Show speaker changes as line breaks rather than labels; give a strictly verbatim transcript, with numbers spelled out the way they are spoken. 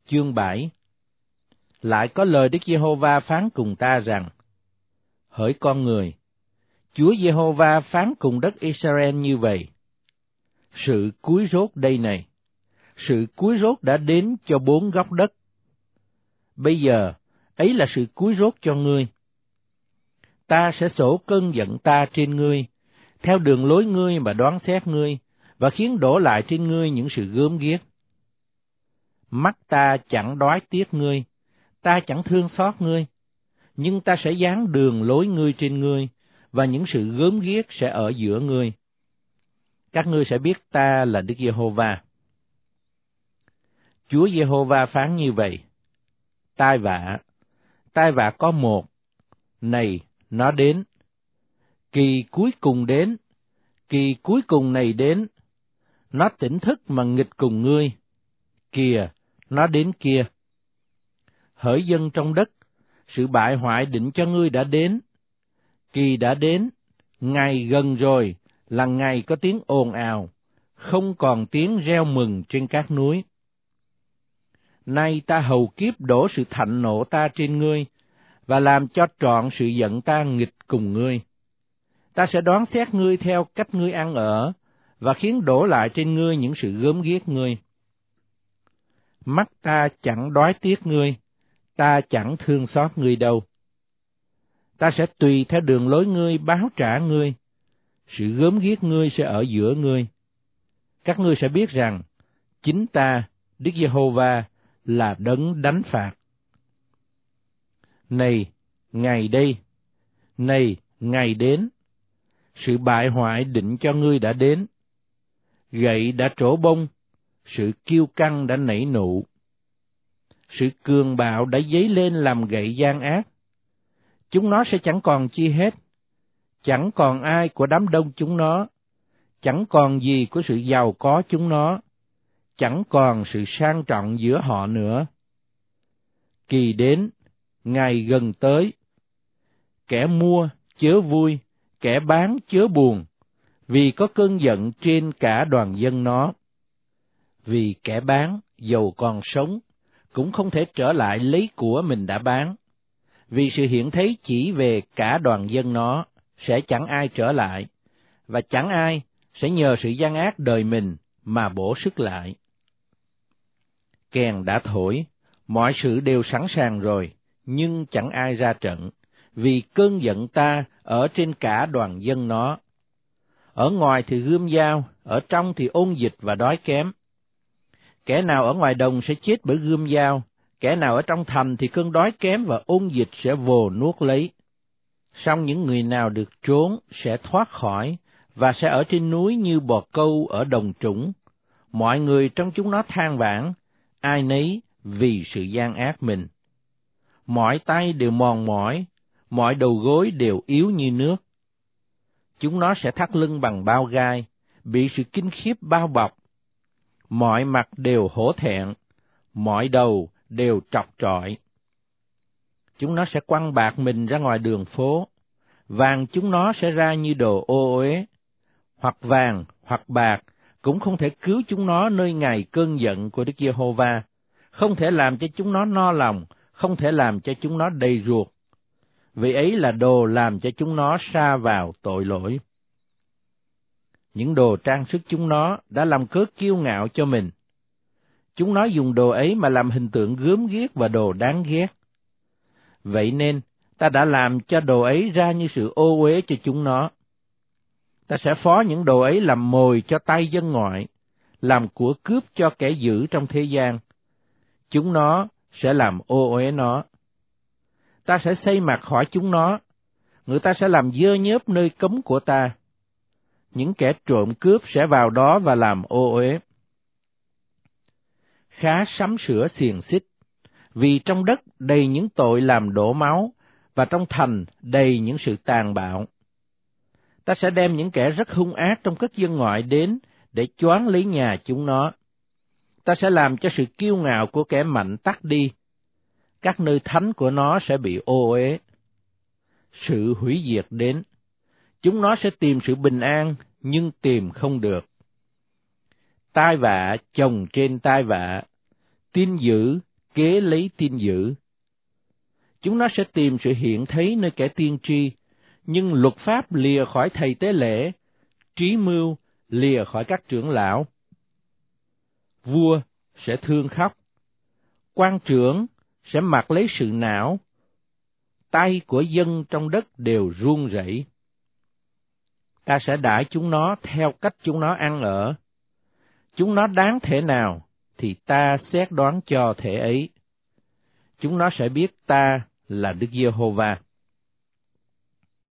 Chương bảy. Lại có lời Đức Giê-hô-va phán cùng ta rằng: Hỡi con người, Chúa Giê-hô-va phán cùng đất Israel như vậy: Sự cúi rốt đây này, sự cúi rốt đã đến cho bốn góc đất. Bây giờ, ấy là sự cúi rốt cho ngươi. Ta sẽ sổ cơn giận ta trên ngươi, theo đường lối ngươi mà đoán xét ngươi, và khiến đổ lại trên ngươi những sự gớm ghiếc. Mắt ta chẳng đoái tiếc ngươi, ta chẳng thương xót ngươi, nhưng ta sẽ dán đường lối ngươi trên ngươi, và những sự gớm ghiếc sẽ ở giữa ngươi. Các ngươi sẽ biết ta là Đức Giê-hô-va. Chúa Giê-hô-va phán như vậy: Tai vạ, tai vạ có một, này nó đến. Kỳ cuối cùng đến, kỳ cuối cùng này đến. Nó tỉnh thức mà nghịch cùng ngươi. Kìa, nó đến kia. Hỡi dân trong đất, sự bại hoại định cho ngươi đã đến. Kỳ đã đến, ngày gần rồi, là ngày có tiếng ồn ào, không còn tiếng reo mừng trên các núi. Nay ta hầu kiếp đổ sự thạnh nộ ta trên ngươi, và làm cho trọn sự giận ta nghịch cùng ngươi. Ta sẽ đoán xét ngươi theo cách ngươi ăn ở, và khiến đổ lại trên ngươi những sự gớm ghiếc ngươi. Mắt ta chẳng đoái tiếc ngươi, ta chẳng thương xót ngươi đâu. Ta sẽ tùy theo đường lối ngươi báo trả ngươi, sự gớm ghiếc ngươi sẽ ở giữa ngươi. Các ngươi sẽ biết rằng, chính ta, Đức Giê-hô-va, là đấng đánh phạt. Này, ngày đây, này, ngày đến, sự bại hoại định cho ngươi đã đến. Gậy đã trổ bông, sự kiêu căng đã nảy nụ. Sự cường bạo đã dấy lên làm gậy gian ác. Chúng nó sẽ chẳng còn chi hết, chẳng còn ai của đám đông chúng nó, chẳng còn gì của sự giàu có chúng nó, chẳng còn sự sang trọng giữa họ nữa. Kỳ đến, ngày gần tới. Kẻ mua chớ vui, kẻ bán chớ buồn, vì có cơn giận trên cả đoàn dân nó. Vì kẻ bán, dầu còn sống, cũng không thể trở lại lấy của mình đã bán. Vì sự hiện thấy chỉ về cả đoàn dân nó, sẽ chẳng ai trở lại, và chẳng ai sẽ nhờ sự gian ác đời mình mà bổ sức lại. Kèn đã thổi, mọi sự đều sẵn sàng rồi, nhưng chẳng ai ra trận, vì cơn giận ta ở trên cả đoàn dân nó. Ở ngoài thì gươm dao, ở trong thì ôn dịch và đói kém. Kẻ nào ở ngoài đồng sẽ chết bởi gươm dao, kẻ nào ở trong thành thì cơn đói kém và ôn dịch sẽ vồ nuốt lấy. Song những người nào được trốn sẽ thoát khỏi, và sẽ ở trên núi như bò câu ở đồng trũng. Mọi người trong chúng nó than vãn, ai nấy vì sự gian ác mình. Mọi tay đều mòn mỏi, mọi đầu gối đều yếu như nước. Chúng nó sẽ thắt lưng bằng bao gai, bị sự kinh khiếp bao bọc. Mọi mặt đều hổ thẹn, mọi đầu đều trọc trọi. Chúng nó sẽ quăng bạc mình ra ngoài đường phố, vàng chúng nó sẽ ra như đồ ô uế. Hoặc vàng, hoặc bạc, cũng không thể cứu chúng nó nơi ngày cơn giận của Đức Giê-hô-va, không thể làm cho chúng nó no lòng, không thể làm cho chúng nó đầy ruột. Vì ấy là đồ làm cho chúng nó sa vào tội lỗi. Những đồ trang sức chúng nó đã làm cớ kiêu ngạo cho mình. Chúng nó dùng đồ ấy mà làm hình tượng gớm ghiếc và đồ đáng ghét. Vậy nên, ta đã làm cho đồ ấy ra như sự ô uế cho chúng nó. Ta sẽ phó những đồ ấy làm mồi cho tay dân ngoại, làm của cướp cho kẻ dữ trong thế gian. Chúng nó sẽ làm ô uế nó. Ta sẽ xây mặt khỏi chúng nó, người ta sẽ làm dơ nhớp nơi cấm của ta. Những kẻ trộm cướp sẽ vào đó và làm ô uế. Khá sắm sửa xiềng xích, vì trong đất đầy những tội làm đổ máu, và trong thành đầy những sự tàn bạo. Ta sẽ đem những kẻ rất hung ác trong các dân ngoại đến để choán lấy nhà chúng nó. Ta sẽ làm cho sự kiêu ngạo của kẻ mạnh tắt đi. Các nơi thánh của nó sẽ bị ô uế. Sự hủy diệt đến. Chúng nó sẽ tìm sự bình an, nhưng tìm không được. Tai vạ chồng trên tai vạ, tin dữ kế lấy tin dữ. Chúng nó sẽ tìm sự hiện thấy nơi kẻ tiên tri, nhưng luật pháp lìa khỏi thầy tế lễ, trí mưu lìa khỏi các trưởng lão. Vua sẽ thương khóc, quan trưởng sẽ mặc lấy sự não, tay của dân trong đất đều run rẩy. Ta sẽ đãi chúng nó theo cách chúng nó ăn ở. Chúng nó đáng thể nào thì ta xét đoán cho thể ấy. Chúng nó sẽ biết ta là Đức Giê-hô-va.